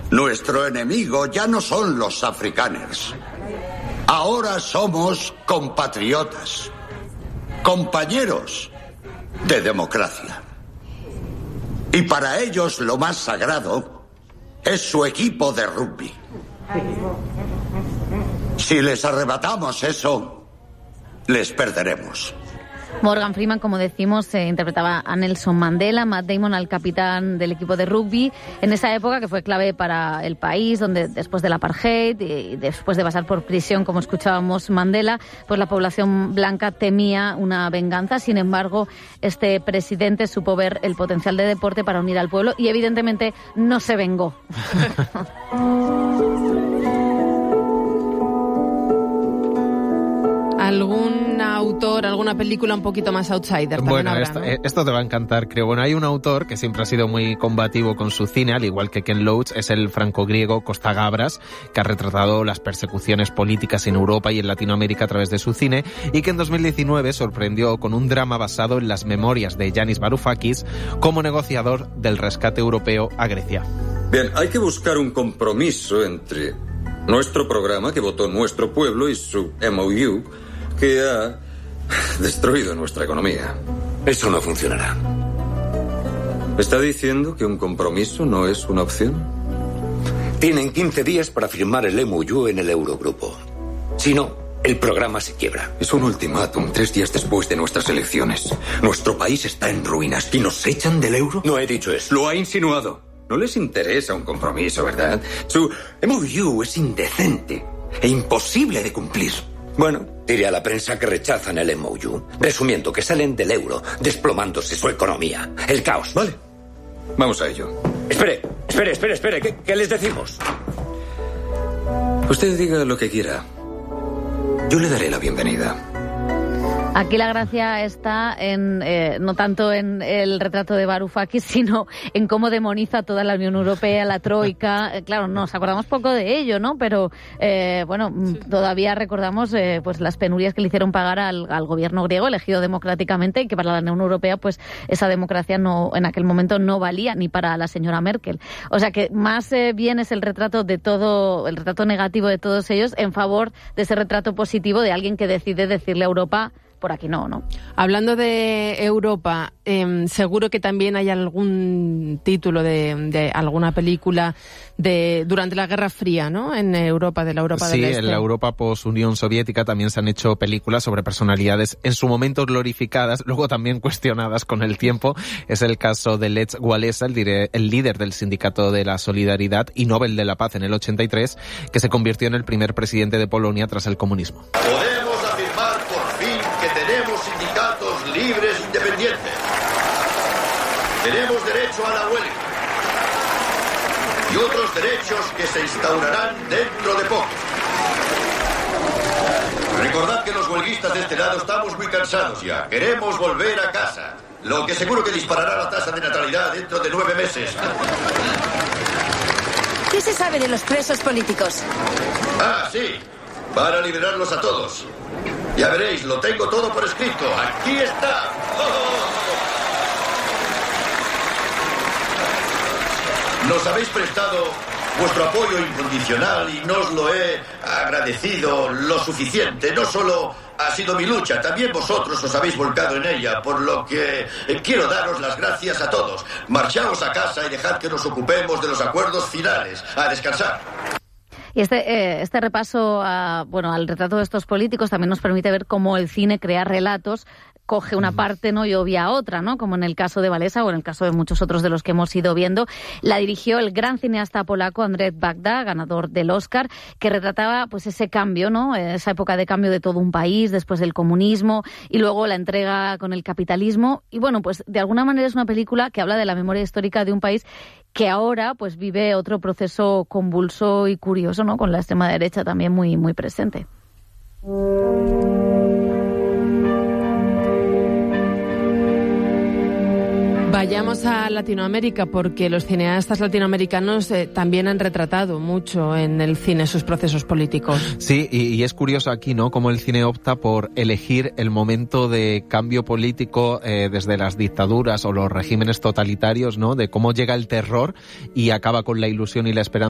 Nuestro enemigo ya no son los afrikaners. Ahora somos compatriotas, compañeros de democracia. Y para ellos lo más sagrado es su equipo de rugby. Si les arrebatamos eso, les perderemos. Morgan Freeman, como decimos, interpretaba a Nelson Mandela, Matt Damon al capitán del equipo de rugby, en esa época que fue clave para el país, donde después del apartheid y después de pasar por prisión, como escuchábamos Mandela, pues la población blanca temía una venganza. Sin embargo, este presidente supo ver el potencial de deporte para unir al pueblo y evidentemente no se vengó. ¿Algún autor, alguna película un poquito más outsider? Bueno, habrá, esto te va a encantar, creo. Bueno, hay un autor que siempre ha sido muy combativo con su cine, al igual que Ken Loach, es el franco-griego Costa Gavras, que ha retratado las persecuciones políticas en Europa y en Latinoamérica a través de su cine, y que en 2019 sorprendió con un drama basado en las memorias de Yanis Varoufakis como negociador del rescate europeo a Grecia. Bien, hay que buscar un compromiso entre nuestro programa que votó nuestro pueblo y su MOU, que ha destruido nuestra economía. Eso no funcionará. ¿Está diciendo que un compromiso no es una opción? Tienen 15 días para firmar el MOU en el Eurogrupo. Si no, el programa se quiebra. Es un ultimátum 3 días después de nuestras elecciones. Nuestro país está en ruinas y nos echan del euro. No he dicho eso. Lo ha insinuado. No les interesa un compromiso, ¿verdad? Su MOU es indecente e imposible de cumplir. Bueno, diré a la prensa que rechazan el MOU, resumiendo que salen del euro, desplomándose su economía. El caos. Vale, vamos a ello. Espere. ¿Qué les decimos? Usted diga lo que quiera. Yo le daré la bienvenida. Aquí la gracia está en no tanto en el retrato de Varoufakis, sino en cómo demoniza toda la Unión Europea, la Troika. Claro, nos acordamos poco de ello, ¿no? Pero, todavía recordamos pues las penurias que le hicieron pagar al gobierno griego, elegido democráticamente, y que para la Unión Europea, pues esa democracia no, en aquel momento no valía ni para la señora Merkel. O sea que más bien es el retrato de todo, el retrato negativo de todos ellos en favor de ese retrato positivo de alguien que decide decirle a Europa: por aquí no. Hablando de Europa, seguro que también hay algún título de alguna película durante la Guerra Fría, ¿no? En Europa, de la Europa del Este. Sí, en la Europa post-Unión Soviética también se han hecho películas sobre personalidades en su momento glorificadas, luego también cuestionadas con el tiempo. Es el caso de Lech Walesa, el líder del Sindicato de la Solidaridad y Nobel de la Paz en el 83, que se convirtió en el primer presidente de Polonia tras el comunismo. Podemos afirmar por fin que tenemos sindicatos libres e independientes. Tenemos derecho a la huelga y otros derechos que se instaurarán dentro de poco. Recordad que los huelguistas de este lado estamos muy cansados ya. Queremos volver a casa, lo que seguro que disparará la tasa de natalidad dentro de 9 meses. ¿Qué se sabe de los presos políticos? Ah, sí. Van a liberarlos a todos. Ya veréis, lo tengo todo por escrito. Aquí está. Nos habéis prestado vuestro apoyo incondicional y no os lo he agradecido lo suficiente. No solo ha sido mi lucha, también vosotros os habéis volcado en ella, por lo que quiero daros las gracias a todos. Marchaos a casa y dejad que nos ocupemos de los acuerdos finales. A descansar. Y este repaso al retrato de estos políticos también nos permite ver cómo el cine crea relatos, coge una parte, ¿no?, y obvia otra, ¿no?, como en el caso de Walesa o en el caso de muchos otros de los que hemos ido viendo. La dirigió el gran cineasta polaco Andrzej Wajda, ganador del Oscar, que retrataba pues ese cambio, ¿no?, esa época de cambio de todo un país después del comunismo y luego la entrega con el capitalismo. Y bueno, pues de alguna manera es una película que habla de la memoria histórica de un país que ahora pues vive otro proceso convulso y curioso, ¿no?, con la extrema derecha también muy, muy presente. Vayamos a Latinoamérica, porque los cineastas latinoamericanos también han retratado mucho en el cine sus procesos políticos. Sí, y es curioso aquí, ¿no?, cómo el cine opta por elegir el momento de cambio político desde las dictaduras o los regímenes totalitarios, ¿no?, de cómo llega el terror y acaba con la ilusión y la esperanza